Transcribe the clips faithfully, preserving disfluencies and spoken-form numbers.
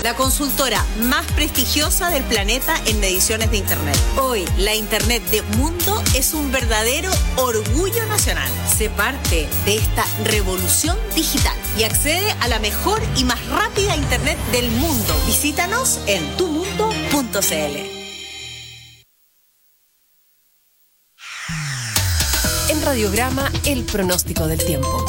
la consultora más prestigiosa del planeta en mediciones de Internet. Hoy, la Internet de Mundo es un verdadero orgullo nacional. Sé parte de esta revolución digital y accede a la mejor y más rápida Internet del mundo. Visítanos en tu mundo punto c l. En Radiograma, el pronóstico del tiempo.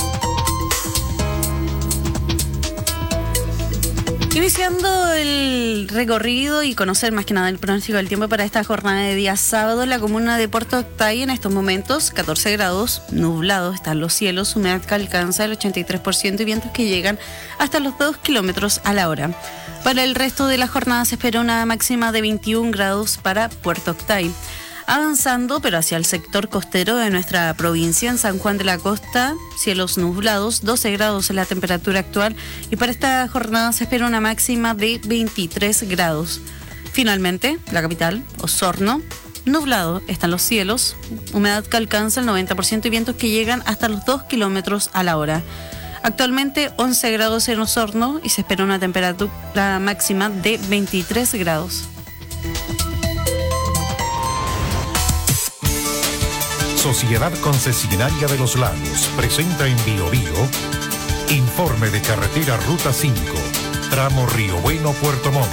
Iniciando el recorrido y conocer más que nada el pronóstico del tiempo para esta jornada de día sábado, en la comuna de Puerto Octay en estos momentos catorce grados, nublado, están los cielos, humedad que alcanza el ochenta y tres por ciento y vientos que llegan hasta los dos kilómetros a la hora. Para el resto de la jornada se espera una máxima de veintiún grados para Puerto Octay. Avanzando, pero hacia el sector costero de nuestra provincia, en San Juan de la Costa, cielos nublados, doce grados en la temperatura actual y para esta jornada se espera una máxima de veintitrés grados. Finalmente, la capital, Osorno, nublado, están los cielos, humedad que alcanza el noventa por ciento y vientos que llegan hasta los dos kilómetros a la hora. Actualmente once grados en Osorno y se espera una temperatura máxima de veintitrés grados. Sociedad Concesionaria de los Lagos presenta en Bio Bio informe de carretera Ruta cinco, tramo Río Bueno, Puerto Montt.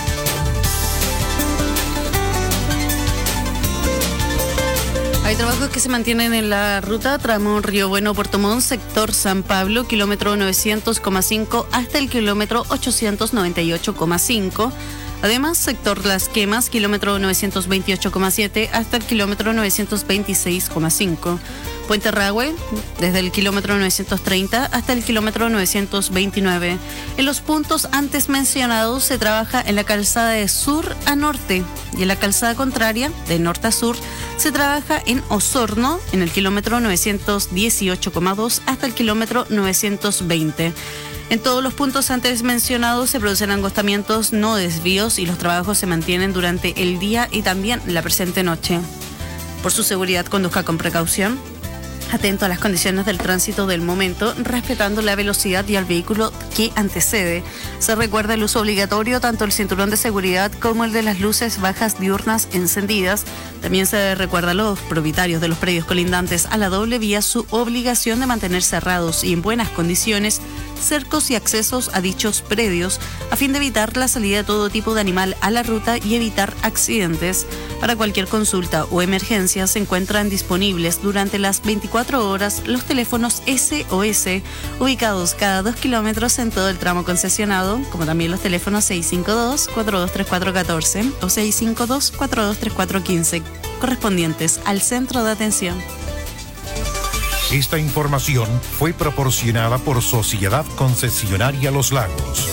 Hay trabajos que se mantienen en la ruta tramo Río Bueno, Puerto Montt, sector San Pablo, kilómetro novecientos coma cinco hasta el kilómetro ochocientos noventa y ocho coma cinco. Además, sector Las Quemas, kilómetro novecientos veintiocho coma siete hasta el kilómetro novecientos veintiséis coma cinco. Puente Rahue, desde el kilómetro novecientos treinta hasta el kilómetro novecientos veintinueve. En los puntos antes mencionados se trabaja en la calzada de sur a norte y en la calzada contraria, de norte a sur, se trabaja en Osorno, en el kilómetro novecientos dieciocho coma dos hasta el kilómetro novecientos veinte. En todos los puntos antes mencionados se producen angostamientos, no desvíos, y los trabajos se mantienen durante el día y también la presente noche. Por su seguridad, conduzca con precaución, atento a las condiciones del tránsito del momento, respetando la velocidad y al vehículo que antecede. Se recuerda el uso obligatorio, tanto el cinturón de seguridad como el de las luces bajas diurnas encendidas. También se recuerda a los propietarios de los predios colindantes a la doble vía su obligación de mantener cerrados y en buenas condiciones cercos y accesos a dichos predios, a fin de evitar la salida de todo tipo de animal a la ruta y evitar accidentes. Para cualquier consulta o emergencia se encuentran disponibles durante las veinticuatro horas los teléfonos S O S, ubicados cada dos kilómetros en todo el tramo concesionado, como también los teléfonos seis cinco dos, cuatro dos tres cuatro uno cuatro o seis cinco dos, cuatro dos tres cuatro uno cinco, correspondientes al centro de atención. Esta información fue proporcionada por Sociedad Concesionaria Los Lagos.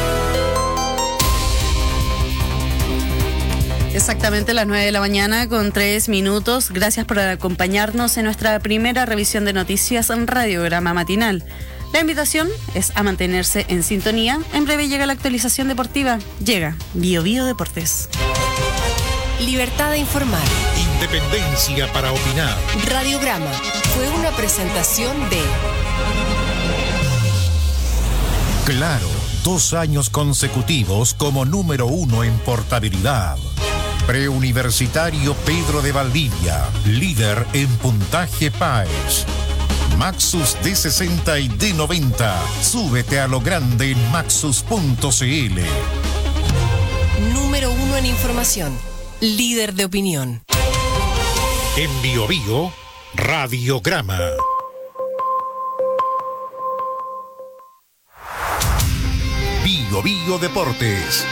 Exactamente las nueve de la mañana con tres minutos. Gracias por acompañarnos en nuestra primera revisión de noticias en Radiograma Matinal. La invitación es a mantenerse en sintonía. En breve llega la actualización deportiva. Llega Bio Bio Deportes. Libertad de informar. Independencia para opinar. Radiograma fue una presentación de Claro, dos años consecutivos como número uno en portabilidad. Preuniversitario Pedro de Valdivia, líder en puntaje P A E S. Maxus D sesenta y D noventa. Súbete a lo grande en maxus punto c l. número uno en información, líder de opinión. En Bio Bio, Radiograma. Bio Bio Deportes.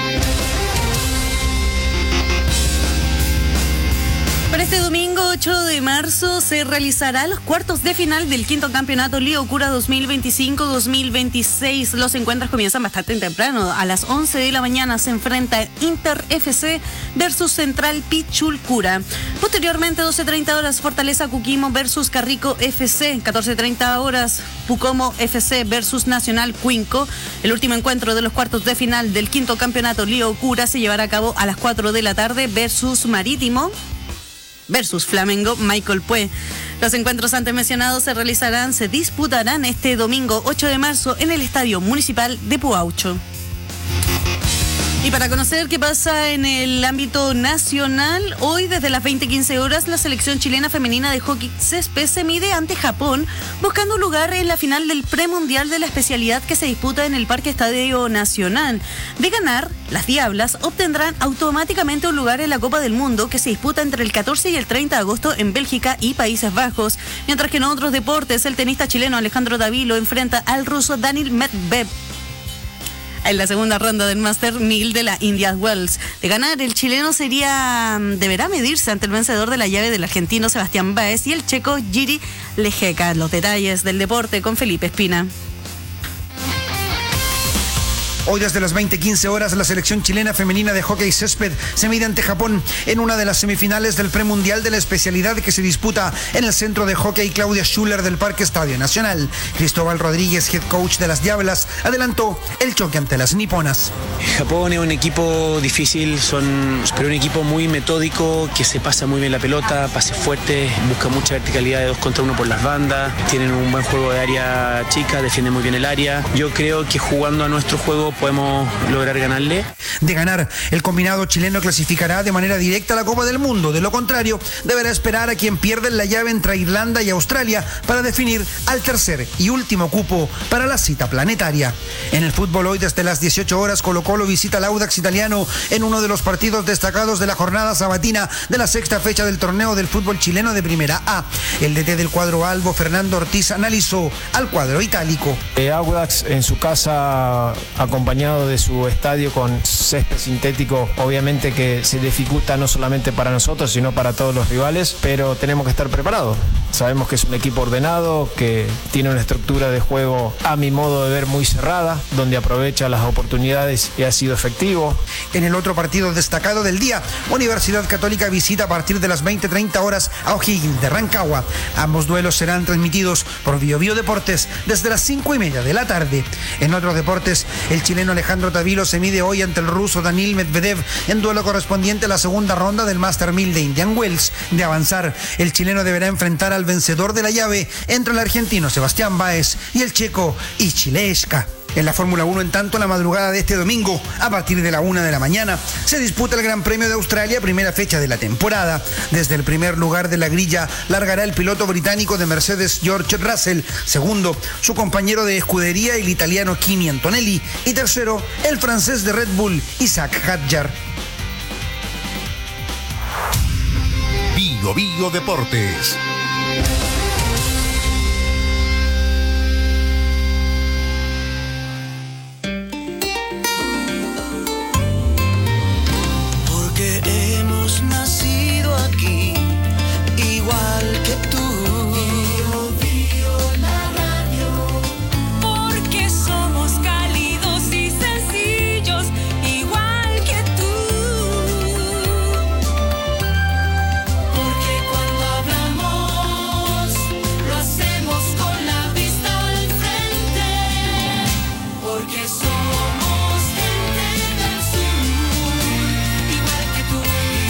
Para este domingo ocho de marzo se realizará los cuartos de final del quinto campeonato Liocura dos mil veinticinco dos mil veintiséis. Los encuentros comienzan bastante temprano. A las once de la mañana se enfrenta Inter F C versus Central Pichulcura. Posteriormente, doce treinta horas, Fortaleza Coquimbo versus Carrico F C. catorce treinta horas, Pucomo F C versus Nacional Cuinco. El último encuentro de los cuartos de final del quinto campeonato Liocura se llevará a cabo a las cuatro de la tarde versus Marítimo versus Flamengo Michael Pue. Los encuentros antes mencionados se realizarán, se disputarán este domingo ocho de marzo en el Estadio Municipal de Puaucho. Y para conocer qué pasa en el ámbito nacional, hoy desde las veinte quince horas la selección chilena femenina de hockey césped se mide ante Japón, buscando un lugar en la final del premundial de la especialidad que se disputa en el Parque Estadio Nacional. De ganar, las Diablas obtendrán automáticamente un lugar en la Copa del Mundo que se disputa entre el catorce y el treinta de agosto en Bélgica y Países Bajos, mientras que en otros deportes el tenista chileno Alejandro Davilo enfrenta al ruso Daniil Medvedev en la segunda ronda del Master mil de la Indian Wells. De ganar, el chileno sería deberá medirse ante el vencedor de la llave del argentino Sebastián Báez y el checo Jiří Lehecka. Los detalles del deporte con Felipe Espina. Hoy desde las veinte quince horas la selección chilena femenina de hockey césped se mide ante Japón en una de las semifinales del premundial de la especialidad que se disputa en el centro de hockey Claudia Schuller del Parque Estadio Nacional. Cristóbal Rodríguez, head coach de las Diablas, adelantó el choque ante las niponas. Japón es un equipo difícil, son, pero un equipo muy metódico, que se pasa muy bien la pelota, pase fuerte, busca mucha verticalidad de dos contra uno por las bandas, tienen un buen juego de área chica, defienden muy bien el área. Yo creo que jugando a nuestro juego podemos lograr ganarle. De ganar, el combinado chileno clasificará de manera directa a la Copa del Mundo. De lo contrario, deberá esperar a quien pierda en la llave entre Irlanda y Australia para definir al tercer y último cupo para la cita planetaria. En el fútbol hoy desde las dieciocho horas Colo Colo visita al Audax Italiano en uno de los partidos destacados de la jornada sabatina de la sexta fecha del torneo del fútbol chileno de Primera A. El D T del cuadro albo, Fernando Ortiz, analizó al cuadro itálico. Eh, Audax en su casa acompañado de su estadio con césped sintético, obviamente que se dificulta no solamente para nosotros sino para todos los rivales, pero tenemos que estar preparados. Sabemos que es un equipo ordenado, que tiene una estructura de juego a mi modo de ver muy cerrada, donde aprovecha las oportunidades y ha sido efectivo. En el otro partido destacado del día, Universidad Católica visita a partir de las veinte treinta horas a O'Higgins de Rancagua. Ambos duelos serán transmitidos por Bio Bio Deportes desde las cinco y media de la tarde. En otros deportes, el chileno Alejandro Davilo se mide hoy ante el ruso Daniil Medvedev en duelo correspondiente a la segunda ronda del Master mil de Indian Wells. De avanzar, el chileno deberá enfrentar al vencedor de la llave entre el argentino Sebastián Báez y el checo Jiří Lehecka. En la Fórmula uno, en tanto, la madrugada de este domingo, a partir de la una de la mañana, se disputa el Gran Premio de Australia, primera fecha de la temporada. Desde el primer lugar de la grilla largará el piloto británico de Mercedes, George Russell. Segundo, su compañero de escudería, el italiano Kimi Antonelli. Y tercero, el francés de Red Bull, Isaac Hadjar. Bio Bio Deportes. Hemos nacido aquí, igual que tú. Bio, Bio, la radio. Porque somos cálidos y sencillos, igual que tú. Porque cuando hablamos, lo hacemos con la vista al frente. Porque somos gente del sur, igual que tú.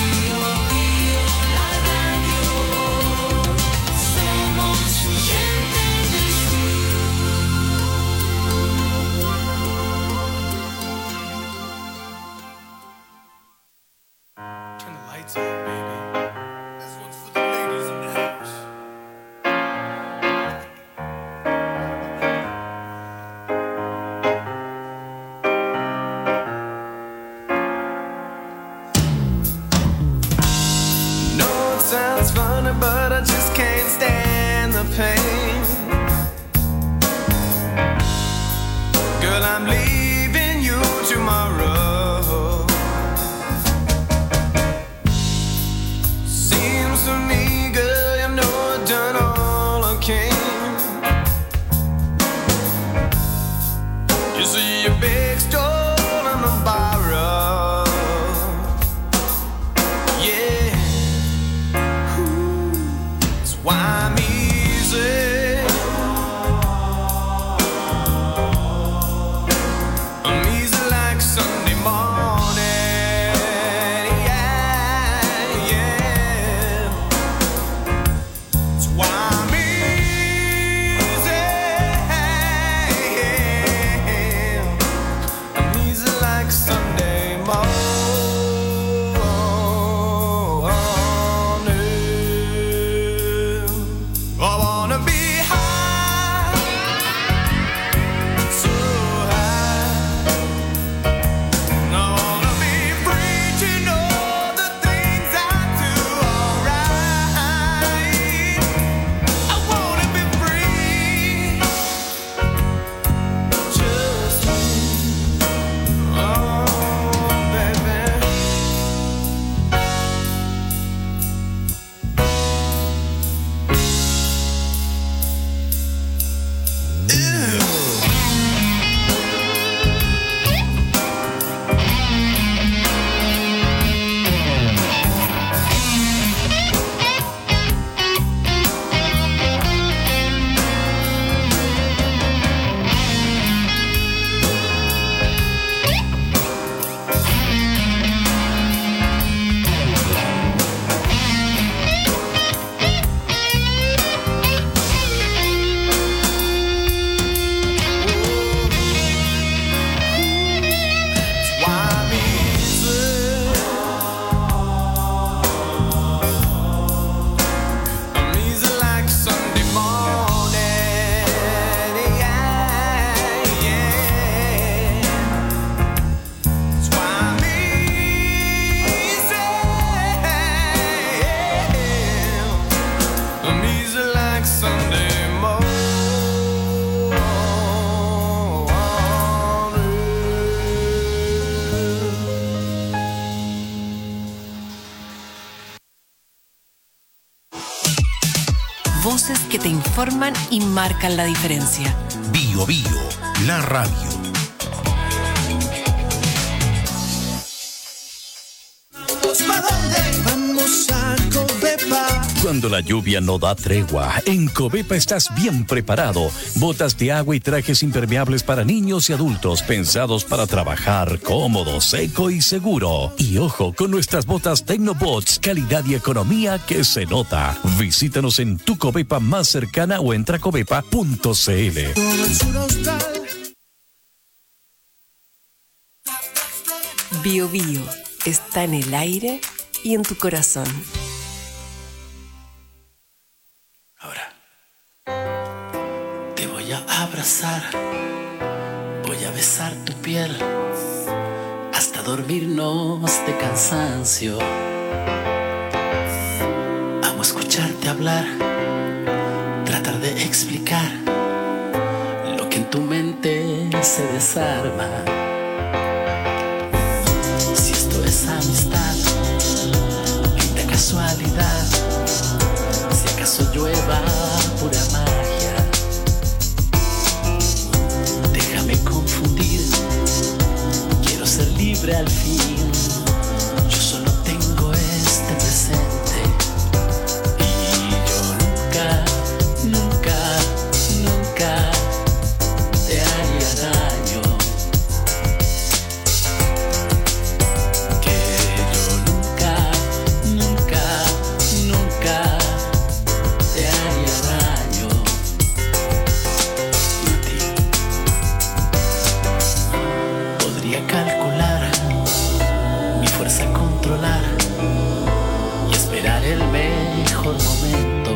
Sounds funny, but I just can't stand the pain. Girl, I'm leaving you tomorrow. voces que te informan y marcan la diferencia. Bio Bio, la radio. Vamos a Covepa. Cuando la lluvia no da tregua, en Covepa estás bien preparado. Botas de agua y trajes impermeables para niños y adultos, pensados para trabajar cómodo, seco y seguro. Y ojo, con nuestras botas Tecnobots, calidad y economía que se nota. Visítanos en tu Covepa más cercana o entra a covepa punto c l. Bio Bio está en el aire y en tu corazón. Ahora te voy a abrazar, voy a besar tu piel hasta dormirnos de cansancio. Amo escucharte hablar, tratar de explicar lo que en tu mente se desarma. Si esto es amistad, linda casualidad, si acaso llueva pura magia, déjame confundir, quiero ser libre al fin, yo solo tengo este presente y yo nunca, nunca, nunca te haría daño, que yo nunca, nunca, nunca te haría daño a ti. Podría calcular mi fuerza, controlar y esperar el mejor momento.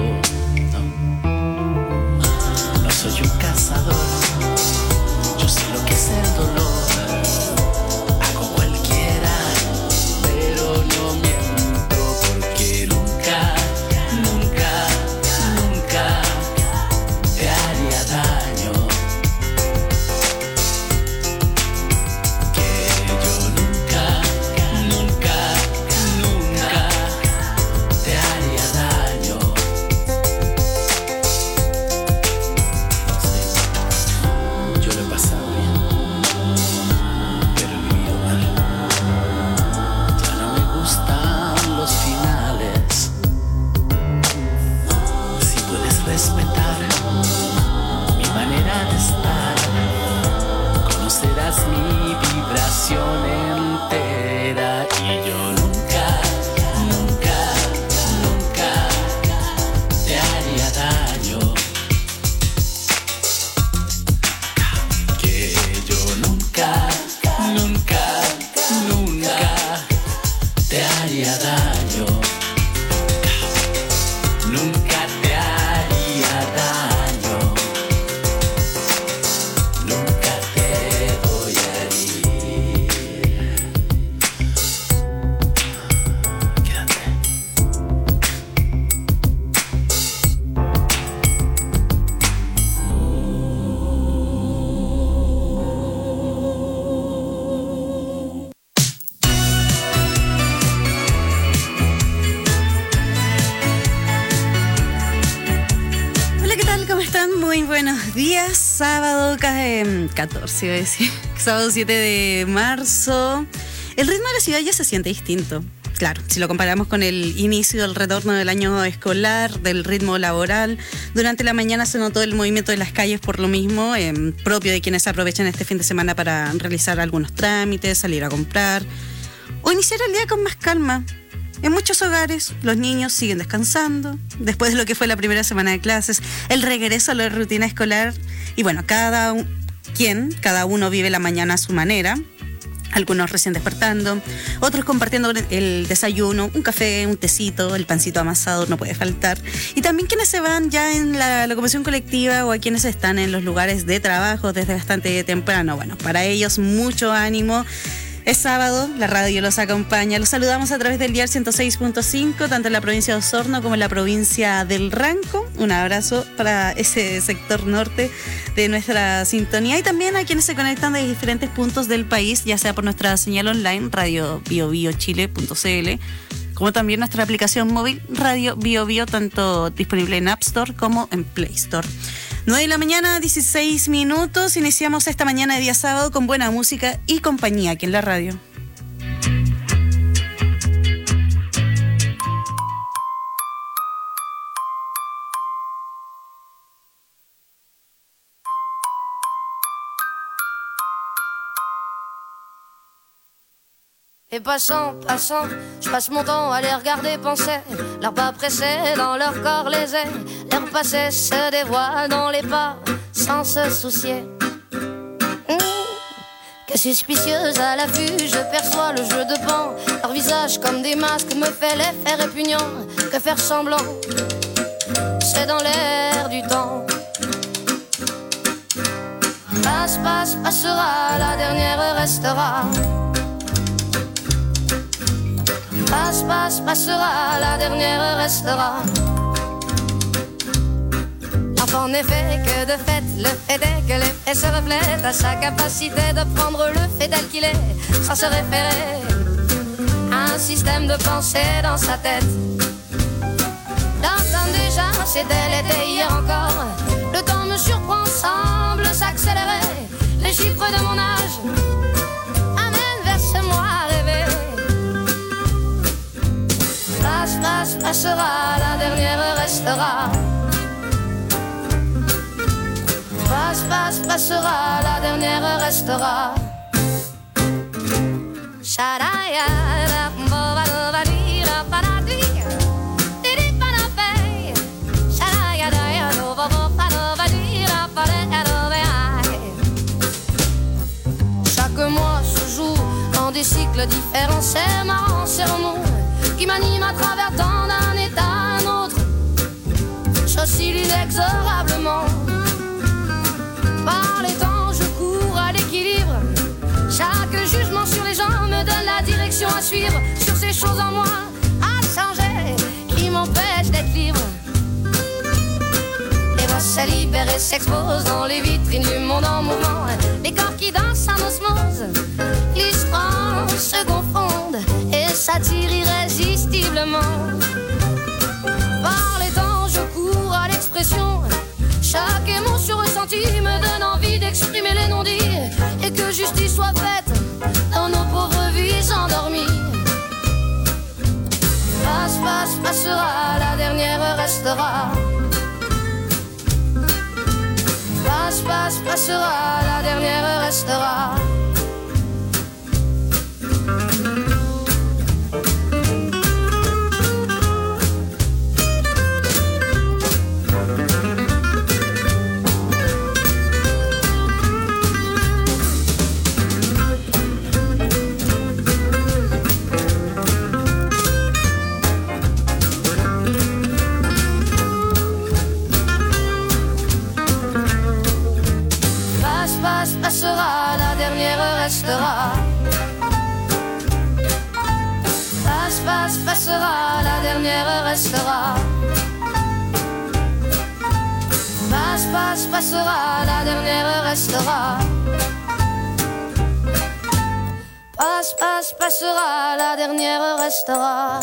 No, no soy un cazador, yo sé lo que es el dolor. Hago cualquiera, pero no miento, porque nunca, nunca, nunca te haría daño. Que yo nunca, nunca, nunca te haría daño. Sí, yo lo he pasado bien, pero he vivido mal. Ya no me gustan los finales. Si puedes respetar mi manera de estar, conocerás mi vibración entera y yo nunca, nunca, nunca te haría daño. Que yo nunca, nunca, nunca te haría daño. Nunca te haría daño. Nunca te voy a herir. Quédate. Hola, ¿qué tal? ¿Cómo están? Muy buenos días. Sábado eh, catorce, iba a decir. Sábado siete de marzo. El ritmo de la ciudad ya se siente distinto. Claro, si lo comparamos con el inicio del retorno del año escolar, del ritmo laboral, durante la mañana se notó el movimiento de las calles por lo mismo, eh, propio de quienes aprovechan este fin de semana para realizar algunos trámites, salir a comprar o iniciar el día con más calma. En muchos hogares, los niños siguen descansando, después de lo que fue la primera semana de clases, el regreso a la rutina escolar, y bueno, cada un, quien, cada uno vive la mañana a su manera. Algunos recién despertando, otros compartiendo el desayuno, un café, un tecito, el pancito amasado no puede faltar. Y también quienes se van ya en la locomoción colectiva o a quienes están en los lugares de trabajo desde bastante temprano. Bueno, para ellos mucho ánimo. Es sábado, la radio los acompaña. Los saludamos a través del dial ciento seis punto cinco, tanto en la provincia de Osorno como en la provincia del Ranco. Un abrazo para ese sector norte de nuestra sintonía y también a quienes se conectan de diferentes puntos del país, ya sea por nuestra señal online, radio bio bio chile punto c l, como también nuestra aplicación móvil Radio Bio Bio, tanto disponible en App Store como en Play Store. nueve de la mañana, dieciséis minutos. Iniciamos esta mañana de día sábado con buena música y compañía aquí en la radio. Et passant, passant, je passe mon temps à les regarder penser. Leurs pas pressés dans leur corps les ailes. Leur passé se dévoile dans les pas sans se soucier. Mmh. Que suspicieuse à la vue, je perçois le jeu de pan. Leur visage comme des masques me fait l'effet répugnant. Que faire semblant, c'est dans l'air du temps. Passe, passe, passera, la dernière restera. Passe, passe, passera, la dernière restera. Enfin, en effet, que de fait, le fait est que l'effet se reflète à sa capacité de prendre le fait tel qu'il est, sans se référer à un système de pensée dans sa tête. L'entendre déjà, c'était l'été hier encore. Le temps me surprend, semble s'accélérer. Les chiffres de mon âge amènent vers ce moi rêvé. Passe, passe, passera, la dernière restera. Passe, passe, passera, la dernière restera. Chaque mois se joue dans des cycles différents. C'est marrant, c'est remous qui m'anime à travers tant d'un état à un autre. J'oscille inexorablement. Par les temps, je cours à l'équilibre. Chaque jugement sur les gens me donne la direction à suivre. Sur ces choses en moi à changer qui m'empêchent d'être libre. Les voix se libèrent et s'exposent dans les vitrines du monde en mouvement. Les corps qui dansent en osmose, glissent, se confondent et s'attirent irrésistiblement. Par les temps, je cours à l'expression. Chaque émotion ressentie me donne envie d'exprimer les non-dits. Et que justice soit faite dans nos pauvres vies endormies. Passe, passe, passera, la dernière restera. Passe, passe, passera, la dernière restera. Passera, la dernière restera. Passe, passe, passera, la dernière restera. Passe, passe, passera, la dernière restera. Passe, passe, passera, la dernière restera.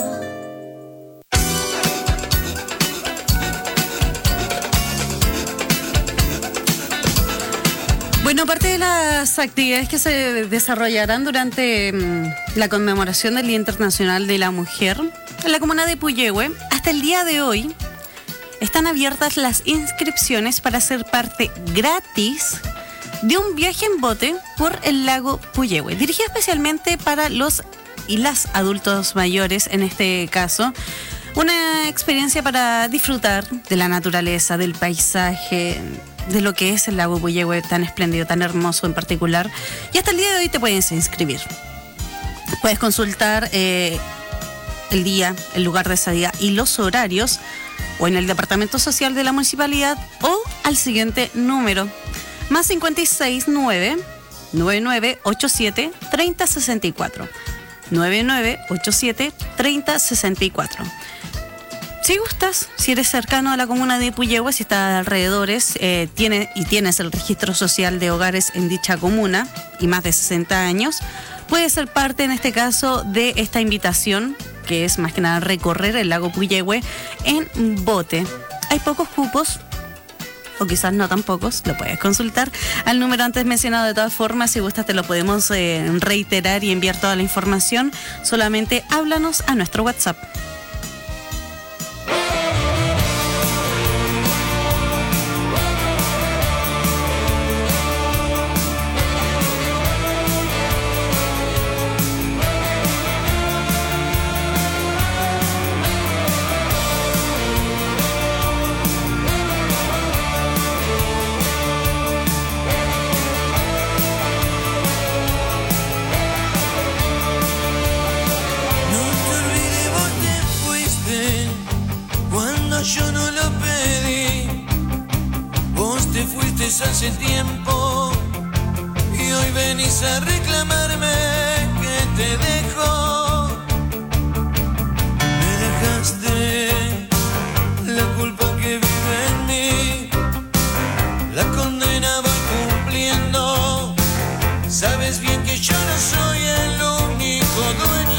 Bueno, parte de las actividades que se desarrollarán durante mmm, la conmemoración del Día Internacional de la Mujer en la comuna de Puyehue, hasta el día de hoy están abiertas las inscripciones para ser parte gratis de un viaje en bote por el lago Puyehue, dirigido especialmente para los y las adultos mayores en este caso. Una experiencia para disfrutar de la naturaleza, del paisaje, de lo que es el lago Puyehue, tan espléndido, tan hermoso en particular. Y hasta el día de hoy te puedes inscribir. Puedes consultar eh, el día, el lugar de esa día y los horarios o en el Departamento Social de la Municipalidad o al siguiente número, más cincuenta y seis nueve, noventa y nueve ochenta y siete, treinta sesenta y cuatro. noventa y nueve ochenta y siete, treinta sesenta y cuatro. Si gustas, si eres cercano a la comuna de Puyehue, si estás de alrededores, eh, tiene, y tienes el registro social de hogares en dicha comuna y más de sesenta años, puede ser parte en este caso de esta invitación, que es más que nada recorrer el lago Puyehue en bote. Hay pocos cupos, o quizás no tan pocos, lo puedes consultar al número antes mencionado. De todas formas, si gustas te lo podemos eh, reiterar y enviar toda la información. Solamente háblanos a nuestro WhatsApp. Yo no lo pedí, vos te fuiste hace tiempo y hoy venís a reclamarme que te dejo. Me dejaste la culpa que vive en mí, la condena voy cumpliendo. Sabes bien que yo no soy el único dueño.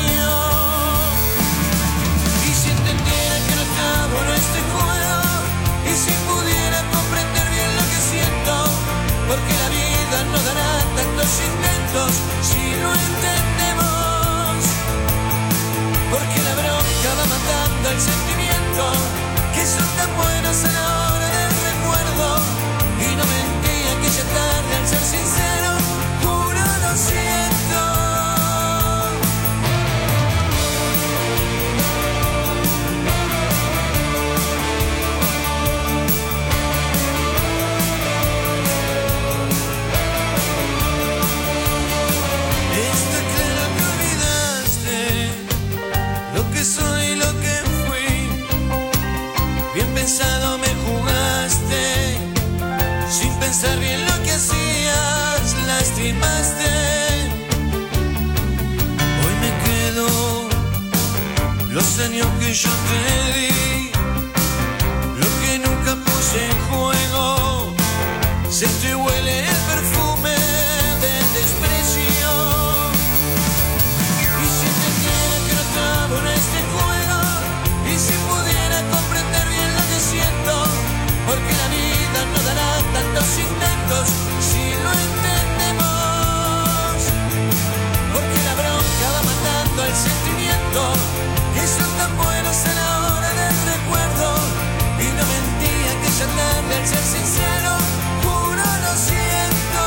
Por este juego, y si pudiera comprender bien lo que siento, porque la vida no dará tantos intentos si lo entendemos, porque la bronca va matando el sentimiento, que son tan buenos a la hora del recuerdo, y no mentí aquella tarde al ser sincero, juro lo siento. Soy lo que fui, bien pensado me jugaste, sin pensar bien lo que hacías, lastimaste. Hoy me quedo los años que yo te di, lo que nunca puse en juego, se te huele el perfume del desprecio. Y si te quiera que no trabo en este juego, y si pudiera comprender bien lo que siento, porque la vida no dará tantos intentos si lo entendemos, porque la bronca va matando el sentimiento, que son tan buenos a la hora del recuerdo, y no mentí aquella tarde al ser sincero, juro lo siento.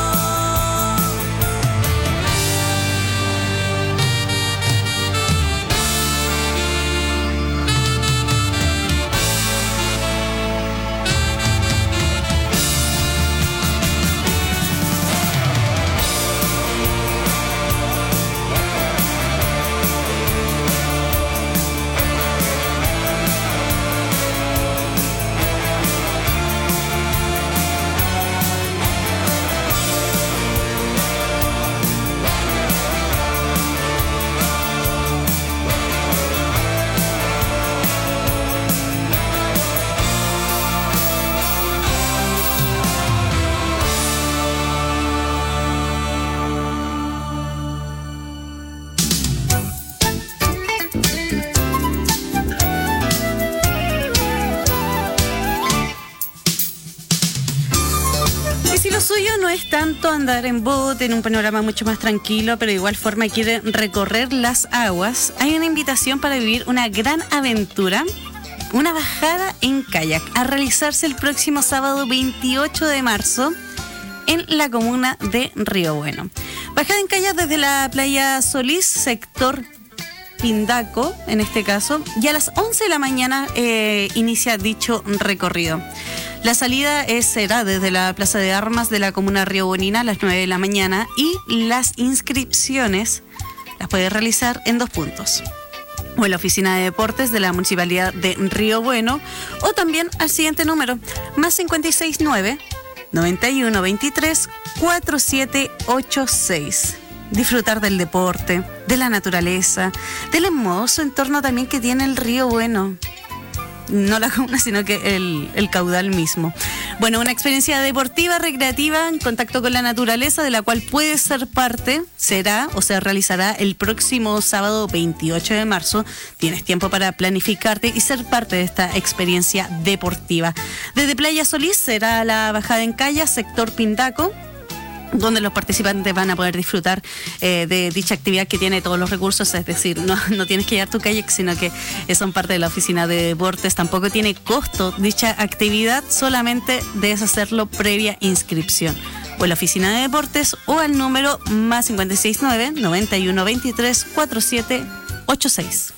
No es tanto andar en bote, en un panorama mucho más tranquilo, pero de igual forma quiere recorrer las aguas. Hay una invitación para vivir una gran aventura, una bajada en kayak, a realizarse el próximo sábado veintiocho de marzo en la comuna de Río Bueno. Bajada en kayak desde la playa Solís, sector Pindaco, en este caso, y a las once de la mañana eh, inicia dicho recorrido. La salida es, será desde la Plaza de Armas de la comuna riobonina a las nueve de la mañana, y las inscripciones las puede realizar en dos puntos: o en la oficina de deportes de la Municipalidad de Río Bueno, o también al siguiente número, más cincuenta y seis nueve, noventa y uno veintitrés, cuarenta y siete ochenta y seis. Disfrutar del deporte, de la naturaleza, del hermoso entorno también que tiene el Río Bueno. No la comuna, sino que el, el caudal mismo. Bueno, una experiencia deportiva, recreativa, en contacto con la naturaleza, de la cual puedes ser parte, será o se realizará el próximo sábado veintiocho de marzo. Tienes tiempo para planificarte y ser parte de esta experiencia deportiva. Desde Playa Solís será la bajada en Calla, sector Pindaco, donde los participantes van a poder disfrutar eh, de dicha actividad que tiene todos los recursos, es decir, no, no tienes que llevar tu kayak, sino que son parte de la oficina de deportes. Tampoco tiene costo dicha actividad, solamente debes hacerlo previa inscripción, o en la oficina de deportes o al número más cinco seis nueve, noventa y uno veintitrés, cuarenta y siete ochenta y seis.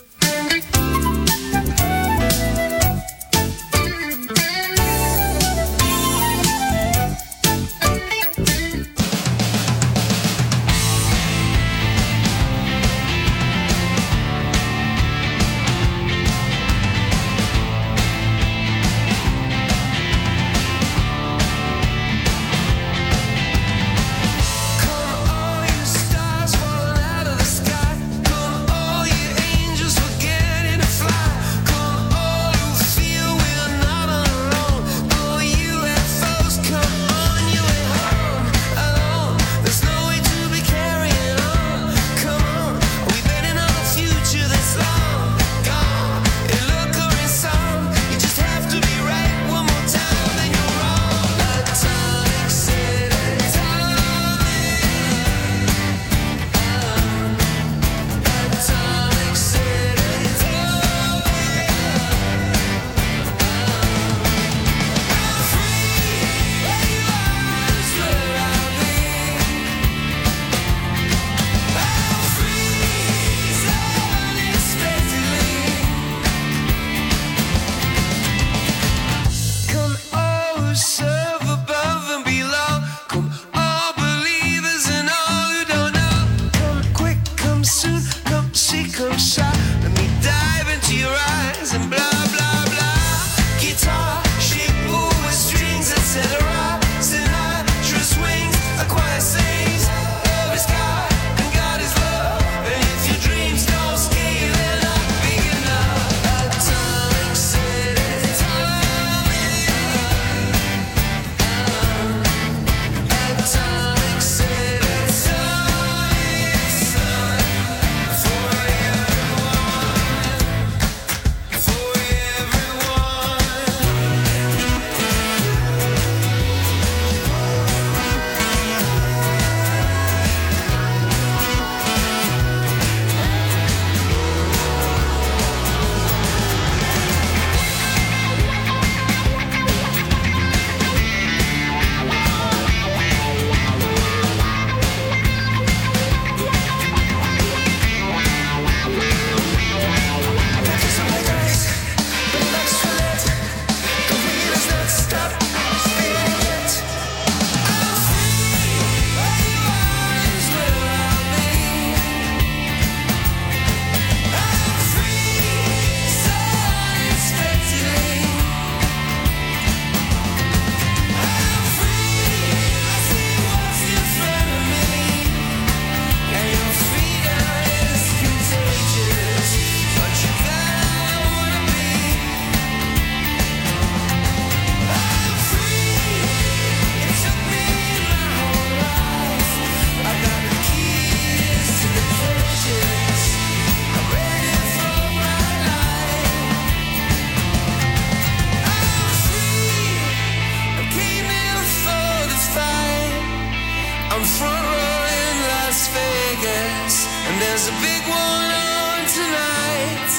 There's a big one on tonight.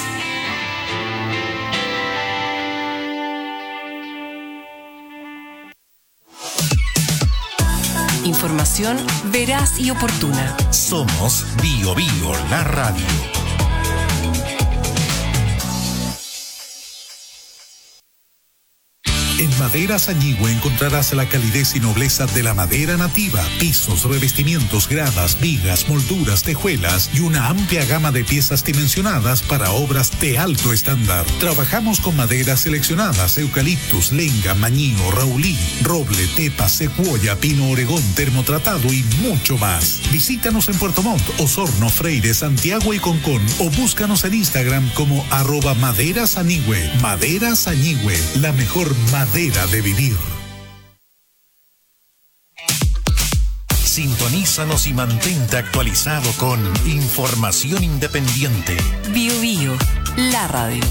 Información veraz y oportuna. Somos Bio Bio, la radio. En Maderas Añigüe encontrarás la calidez y nobleza de la madera nativa, pisos, revestimientos, gradas, vigas, molduras, tejuelas y una amplia gama de piezas dimensionadas para obras de alto estándar. Trabajamos con maderas seleccionadas, eucaliptus, lenga, mañío, raulí, roble, tepa, secuoya, pino oregón, termotratado y mucho más. Visítanos en Puerto Montt, Osorno, Freire, Santiago y Concón o búscanos en Instagram como arroba Maderas Añigüe. Maderas Añigüe, la mejor madera manera de vivir. Sintonízanos y mantente actualizado con información independiente. Bio Bio, la radio.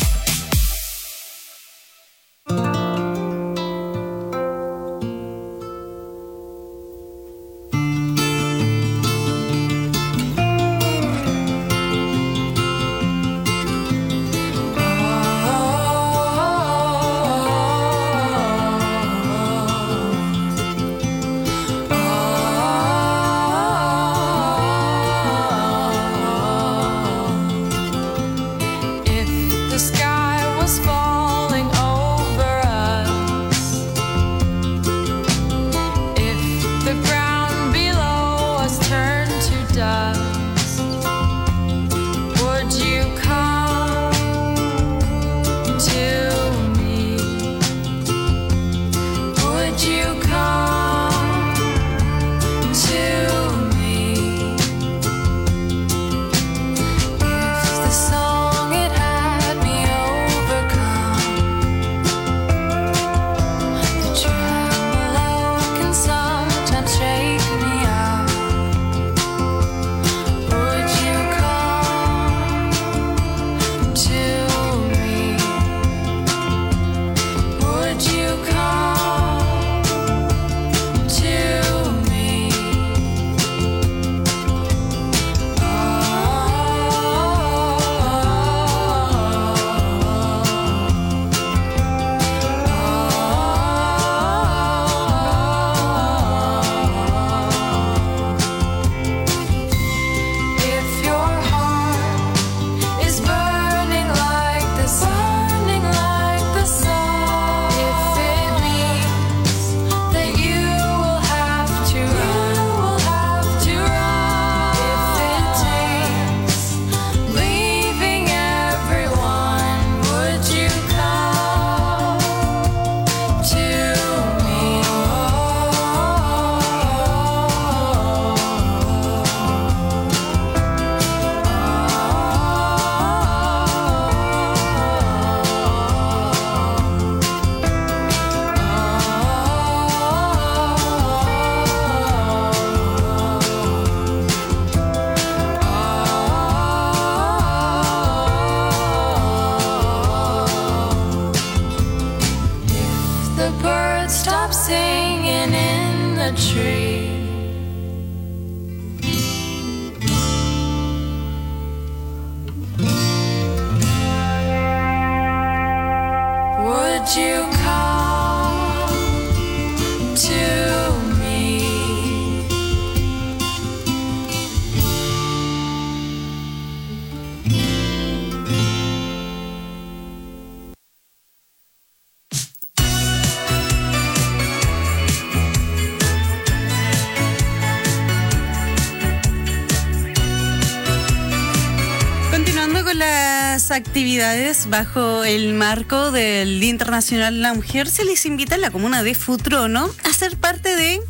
Actividades bajo el marco del Día Internacional de la Mujer, se les invita en la comuna de Futrono a ser parte de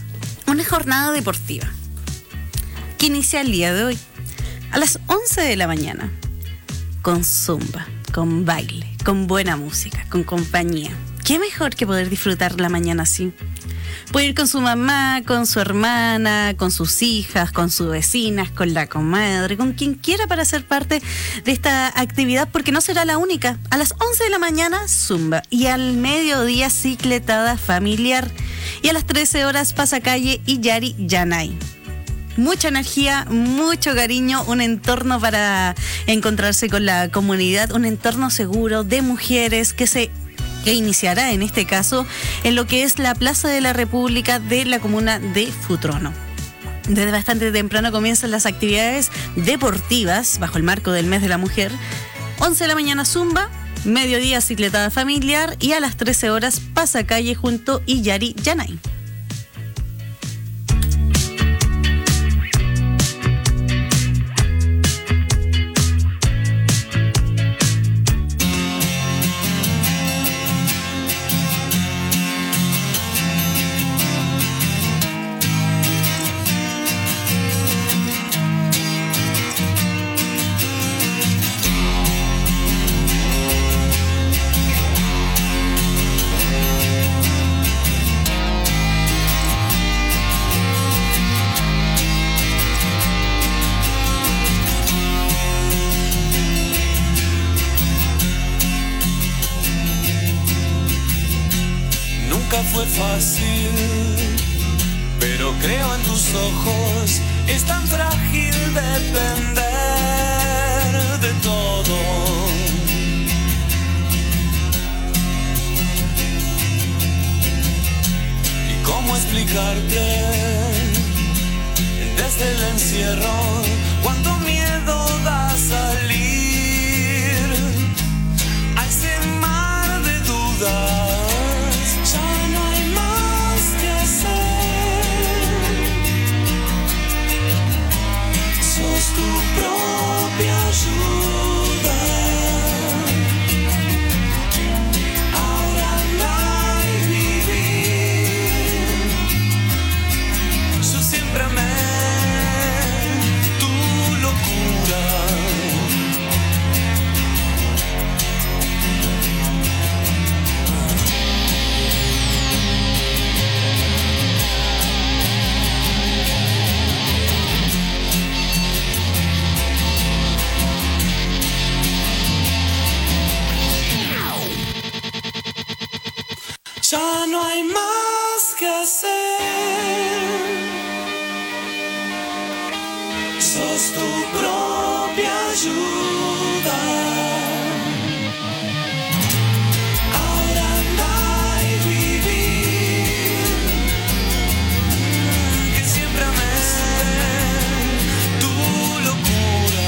una jornada deportiva que inicia el día de hoy a las once de la mañana con zumba, con baile, con buena música, con compañía. ¿Qué mejor que poder disfrutar la mañana así? Puede ir con su mamá, con su hermana, con sus hijas, con sus vecinas, con la comadre, con quien quiera para ser parte de esta actividad, porque no será la única. A las once de la mañana, zumba. Y al mediodía, cicletada familiar. Y a las trece horas, pasacalle y Yari Yanay. Mucha energía, mucho cariño, un entorno para encontrarse con la comunidad, un entorno seguro de mujeres que se... que iniciará en este caso en lo que es la Plaza de la República de la comuna de Futrono. Desde bastante temprano comienzan las actividades deportivas bajo el marco del mes de la mujer. once de la mañana zumba, mediodía cicletada familiar y a las trece horas pasacalle junto a Yari Yanay. es fácil, pero creo en tus ojos. Es tan frágil depender de todo. ¿Y cómo explicarte desde el encierro cuánto miedo da salir a ese mar de dudas? Ya no hay más que hacer. Sos tu propia ayuda. Ahora andar y vivir. Yo siempre amé tu locura. Ya no hay más que hacer. Sos tu propia ayuda. Ahora anda y vivir. Que siempre amé tu locura.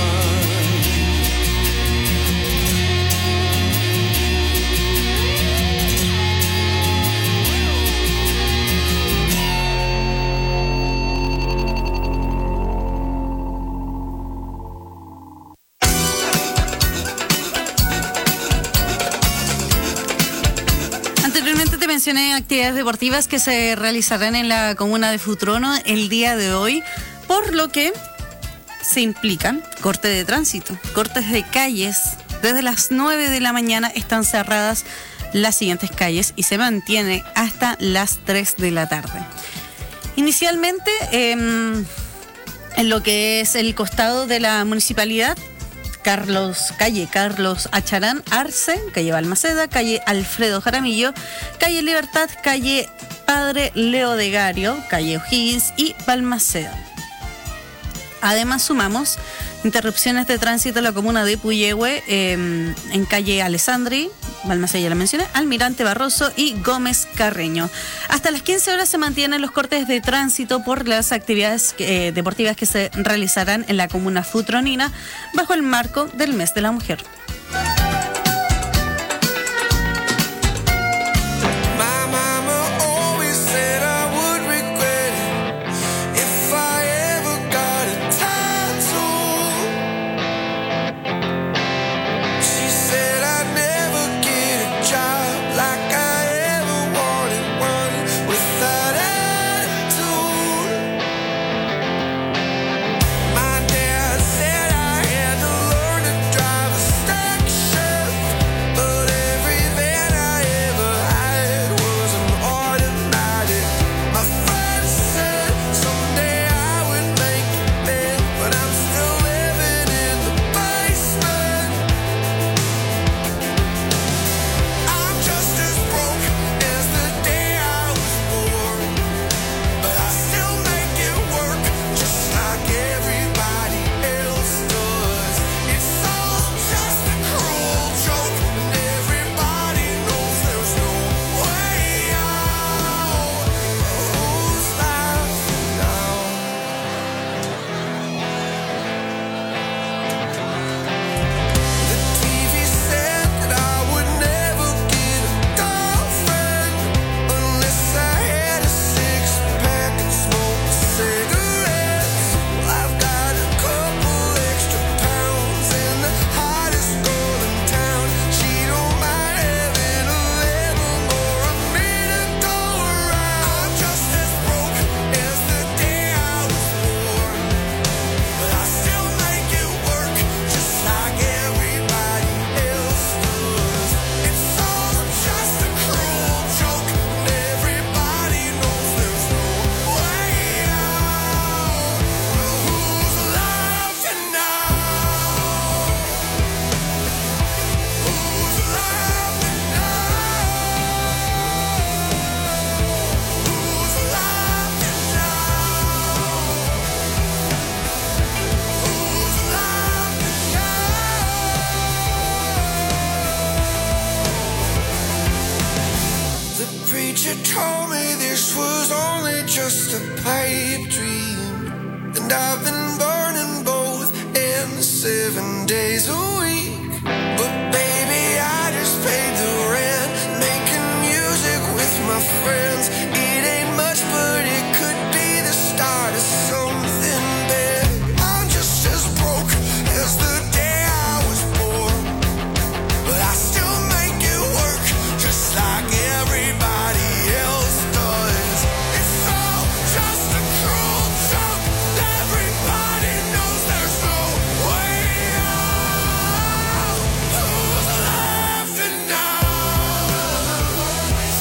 Anteriormente te mencioné actividades deportivas que se realizarán en la comuna de Futrono el día de hoy, por lo que se implican corte de tránsito, cortes de calles. Desde las nueve de la mañana están cerradas las siguientes calles y se mantiene hasta las tres de la tarde. Inicialmente, eh, en lo que es el costado de la municipalidad, Carlos, calle Carlos Acharán Arce, calle Balmaceda, calle Alfredo Jaramillo, calle Libertad, calle Padre Leo de Gario, calle O'Higgins y Balmaceda. Además sumamos interrupciones de tránsito en la comuna de Puyehue, eh, en calle Alessandri, Balmaceda ya la mencioné, Almirante Barroso y Gómez Carreño. Hasta las quince horas se mantienen los cortes de tránsito por las actividades eh, deportivas que se realizarán en la comuna futronina bajo el marco del Mes de la Mujer. My dad said I had to learn to drive a told me this was only just a pipe dream, and I've been burning both ends seven days a week. But baby, I just paid the rent, making music with my friends. It ain't much, but it could be the start of something big. I'm just as broke as the day I was born, but I still make it work just like everybody else does. It's all just a cruel joke. Everybody knows there's no way out. Who's laughing now? Who's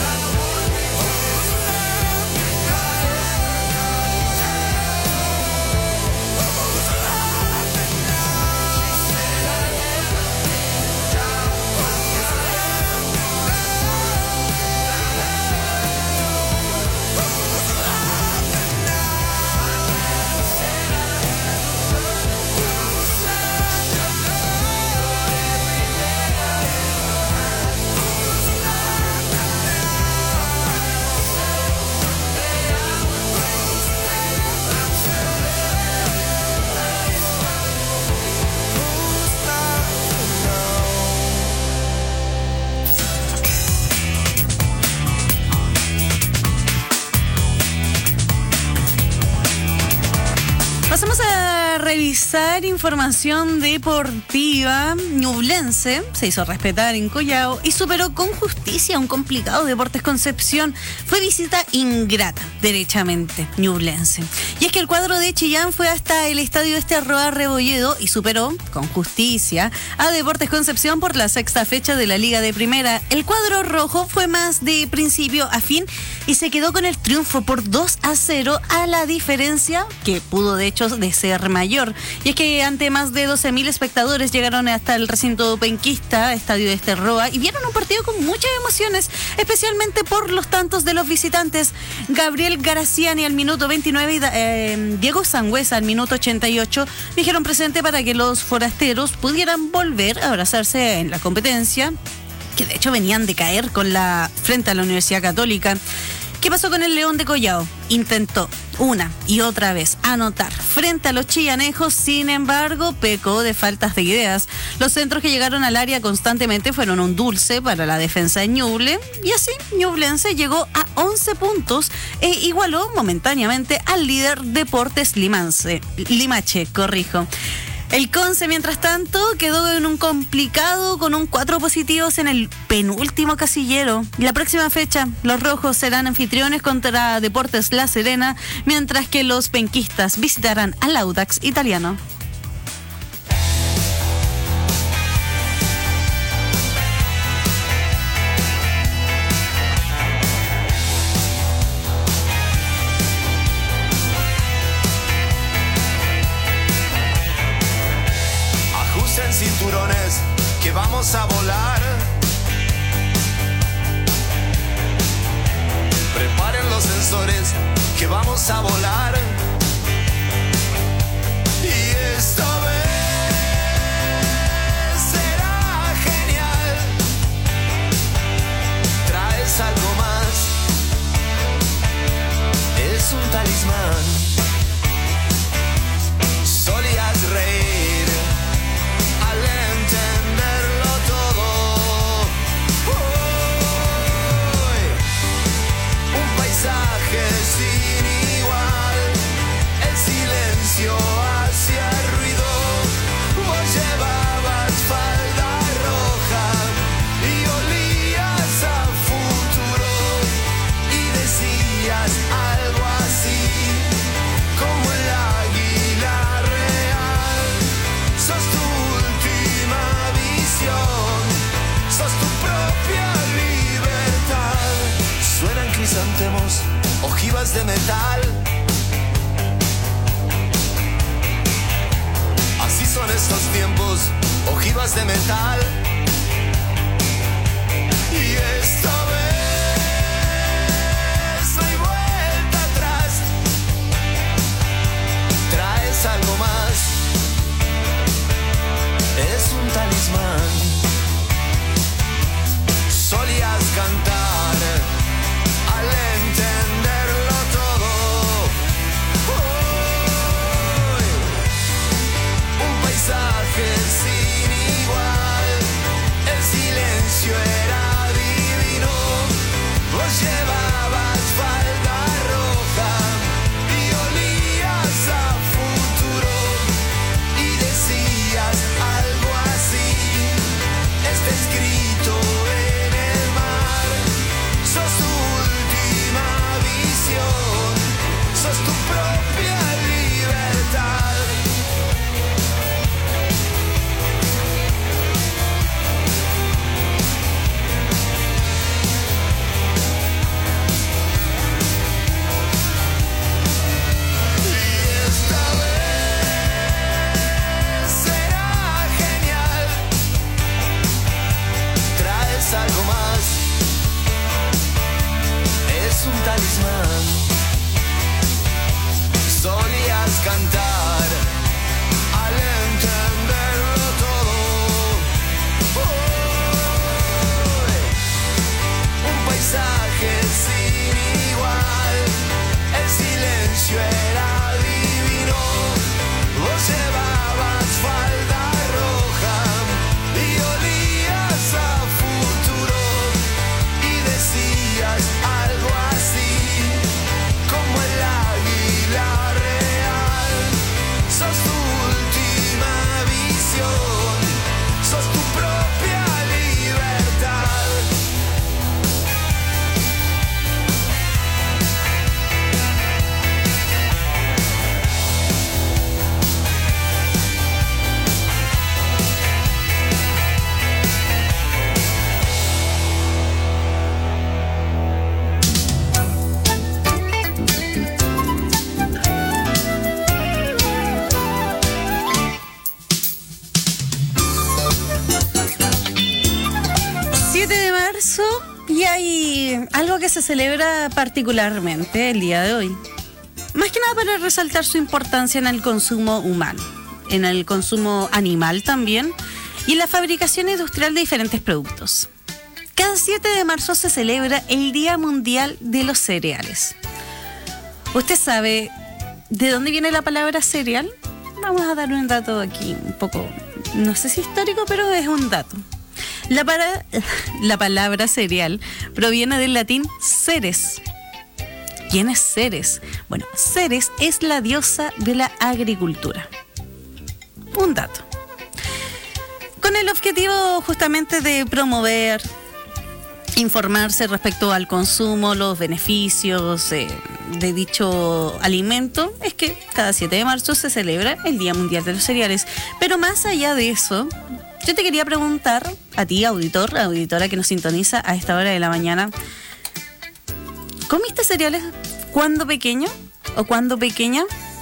Pasamos a revisar información deportiva. Ñublense se hizo respetar en Collao y superó con justicia un complicado Deportes Concepción. Fue visita ingrata, derechamente, Ñublense. Y es que el cuadro de Chillán fue hasta el estadio Este Roa Rebolledo y superó con justicia a Deportes Concepción por la sexta fecha de la Liga de Primera. El cuadro rojo fue más de principio a fin y se quedó con el triunfo por dos a cero, a la diferencia que pudo de hecho de ser mayor. Y es que ante más de doce mil espectadores llegaron hasta el recinto penquista, estadio de Este Roa, y vieron un partido con muchas emociones, especialmente por los tantos de los visitantes. Gabriel Garaciani al minuto veintinueve y eh, Diego Sangüesa al minuto ochenta y ocho dijeron presente para que los forasteros pudieran volver a abrazarse en la competencia, que de hecho venían de caer con la frente a la Universidad Católica. ¿Qué pasó con el León de Collao? Intentó una y otra vez anotar frente a los chillanejos, sin embargo, pecó de faltas de ideas. Los centros que llegaron al área constantemente fueron un dulce para la defensa de Ñuble, y así Ñublense llegó a once puntos e igualó momentáneamente al líder Deportes Limanse, Limache, corrijo. El Conce, mientras tanto, quedó en un complicado con un cuatro positivos en el penúltimo casillero. La próxima fecha, los rojos serán anfitriones contra Deportes La Serena, mientras que los penquistas visitarán al Audax italiano. Cinturones que vamos a volar. Preparen los sensores que vamos a volar. Y esta vez será genial. Traes algo más. Es un talismán. Solías reír entenderlo todo. Hoy, un paisaje sin igual. El silencio hacía ruido. Vos llevabas falda roja y olías a futuro y decías algo así como el águila real. Sos tú, sos tu propia libertad. Suenan crisantemos, ojivas de metal. Así son estos tiempos, ojivas de metal. Y esta vez no hay vuelta atrás. Traes algo más. Es un talismán. Solías cantar marzo y hay algo que se celebra particularmente el día de hoy. Más que nada para resaltar su importancia en el consumo humano, en el consumo animal también y en la fabricación industrial de diferentes productos. Cada siete de marzo se celebra el Día Mundial de los Cereales. ¿Usted sabe de dónde viene la palabra cereal? Vamos a dar un dato aquí, un poco, no sé si histórico, pero es un dato. La, para, la palabra cereal proviene del latín Ceres. ¿Quién es Ceres? Bueno, Ceres es la diosa de la agricultura. Un dato. Con el objetivo justamente de promover, informarse respecto al consumo, los beneficios eh, de dicho alimento, es que cada siete de marzo se celebra el Día Mundial de los Cereales. Pero más allá de eso, yo te quería preguntar a ti, auditor, auditora que nos sintoniza a esta hora de la mañana, ¿comiste cereales cuando pequeño o cuando pequeña?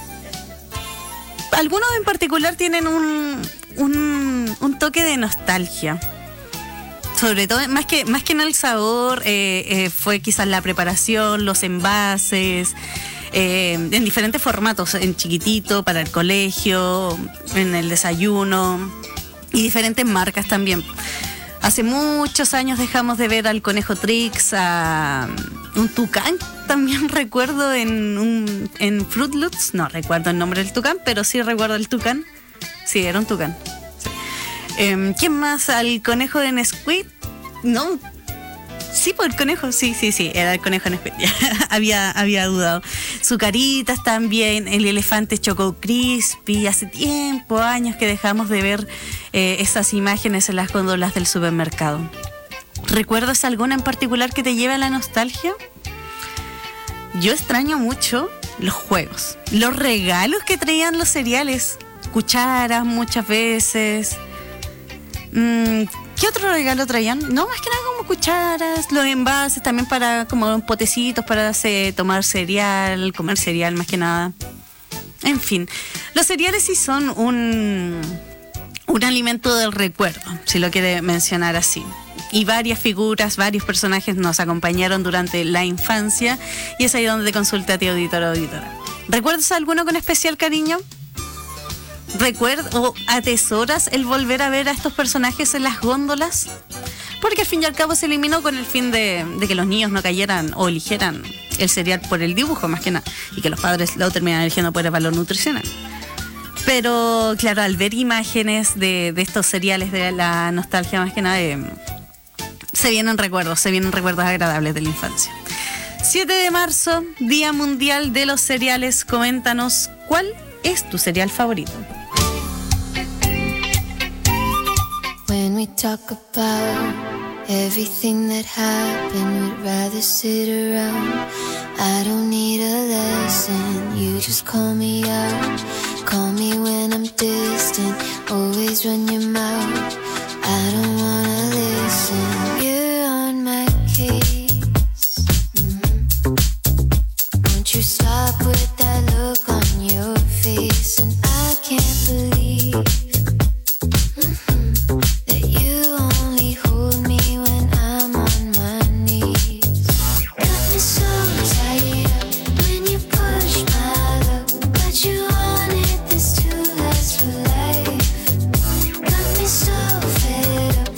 Algunos en particular tienen un, un, un toque de nostalgia. Sobre todo, más que, más que en el sabor, eh, eh, fue quizás la preparación, los envases, eh, en diferentes formatos, en chiquitito, para el colegio, en el desayuno, y diferentes marcas también. Hace muchos años dejamos de ver al conejo Trix, a un tucán, también recuerdo en, un, en Fruit Loops, no recuerdo el nombre del tucán, pero sí recuerdo el tucán, sí, era un tucán. Eh, ¿Quién más? ¿Al conejo de Nesquik? No. Sí, por el conejo, sí, sí, sí, era el conejo de Nesquik. había, había dudado. Zucaritas también, el elefante Choco Crispy. Hace tiempo, años que dejamos de ver eh, esas imágenes en las góndolas del supermercado. ¿Recuerdas alguna en particular que te lleve a la nostalgia? Yo extraño mucho los juegos, los regalos que traían los cereales. Cucharas muchas veces. ¿Qué otro regalo traían? No, más que nada como cucharas, los envases también para como potecitos para hacer, tomar cereal, comer cereal más que nada. En fin, los cereales sí son un, un alimento del recuerdo, si lo quiere mencionar así. Y varias figuras, varios personajes nos acompañaron durante la infancia y es ahí donde te consulta a ti, auditora o auditora. ¿Recuerdas alguno con especial cariño? ¿Recuerdas o atesoras el volver a ver a estos personajes en las góndolas? Porque al fin y al cabo se eliminó con el fin de, de que los niños no cayeran o eligieran el cereal por el dibujo más que nada, y que los padres lo terminan eligiendo por el valor nutricional. Pero claro, al ver imágenes de, de estos cereales, de la nostalgia más que nada, eh, se vienen recuerdos, se vienen recuerdos agradables de la infancia. siete de marzo, Día Mundial de los Cereales. Coméntanos, ¿cuál es tu cereal favorito? When we talk about everything that happened, we'd rather sit around. I don't need a lesson, you just call me out. Call me when I'm distant, always run your mouth. I don't wanna listen, you're on my case. Mm-hmm. Won't you stop with that look on your face? And I can't believe fed up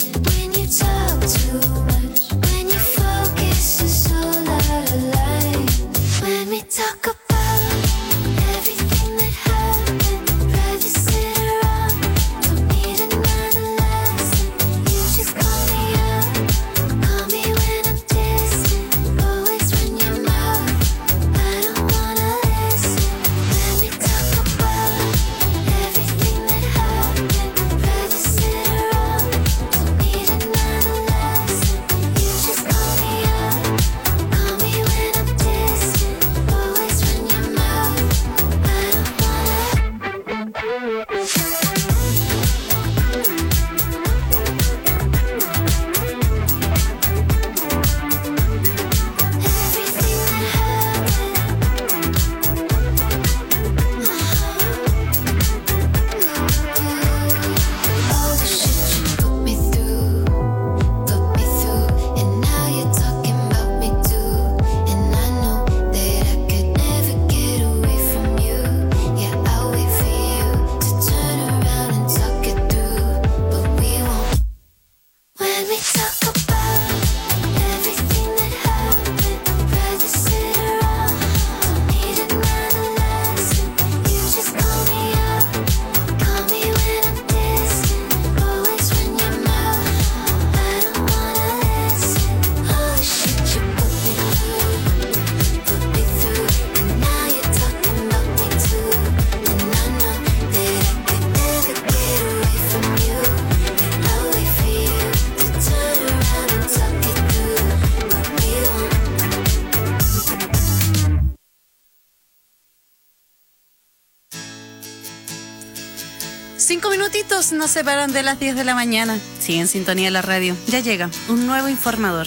minutitos nos separan de las diez de la mañana. Sigue en sintonía de la radio. Ya llega un nuevo informador.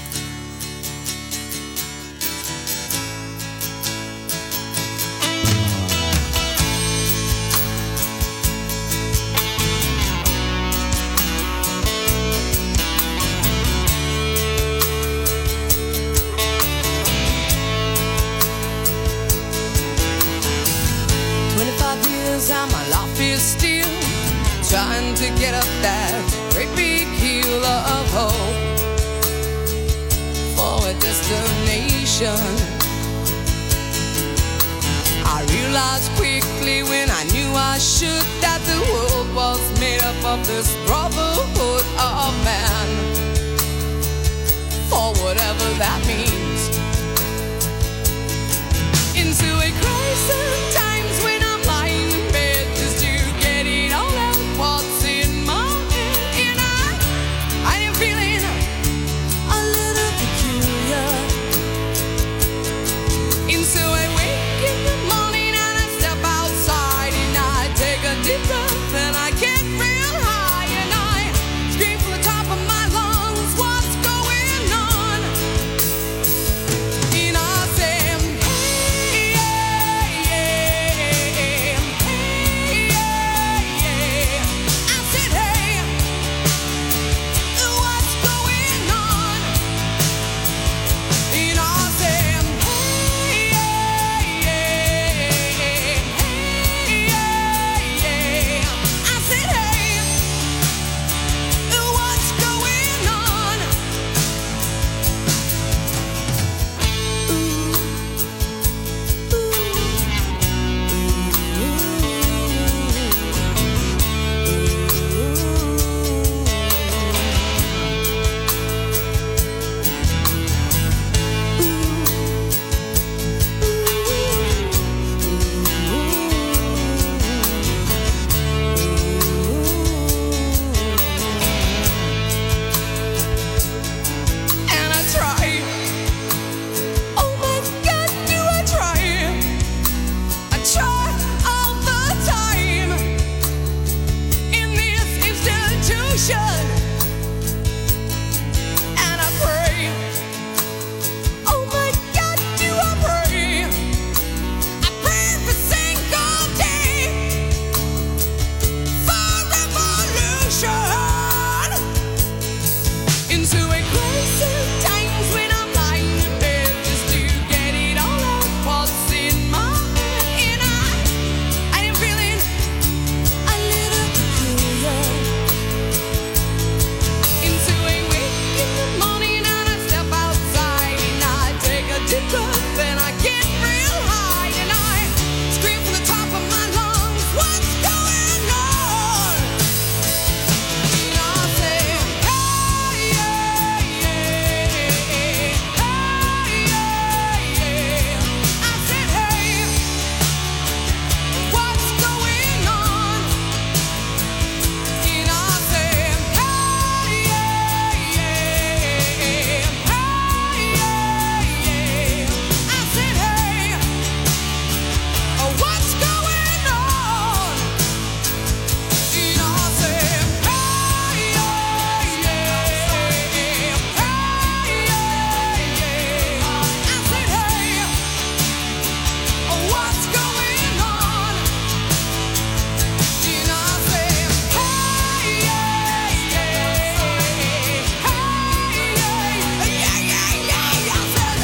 And my life is still trying to get up that great big hill of hope for a destination. I realized quickly when I knew I should that the world was made up of this brotherhood of man, for whatever that means. Into a crisis times when I'm lying in bed just to get it all out what's in my head. And I, I am feeling a little peculiar. And so I wake in the morning and I step outside and I take a deep breath and I get real high and I scream from the top of my lungs, what's going on? And I say, hey, yeah, yeah, hey, yeah, yeah. I said, hey, what's going on? And I said, hey, yeah, yeah, hey, yeah, yeah. I said, hey, what's going on? And I try. Oh my God, do I try? I try all the time in this institution. And I pray. Oh my God, do I pray? I pray every single day for revolution. Into a crisis times when I'm lying in bed just to get it all out what's in my head. And I, I am feeling a little peculiar. Into a wake in the morning and I step outside and I take a deep breath and I get real high and I scream from the top of my lungs, what's going on? And I say, hey, yeah, yeah, hey, yeah, yeah. I said, hey, what's going on? And I said, hey, yeah, yeah, hey, yeah, yeah. I said, hey, what's going on? And I said, hey, yeah, yeah, hey, yeah, yeah. I said, hey, what's going on? And I said, hey, yeah, yeah, hey, yeah, yeah, yeah. I said,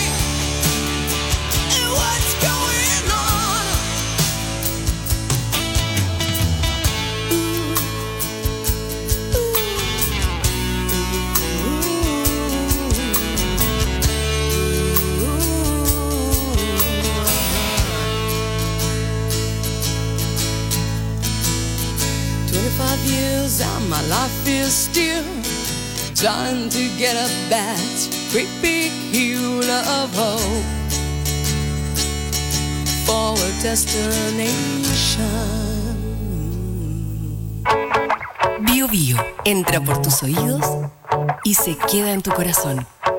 hey, what's going on? Twenty-five years and my life is still trying to get up that great big hill of hope for a destination. Bio Bio entra por tus oídos y se queda en tu corazón.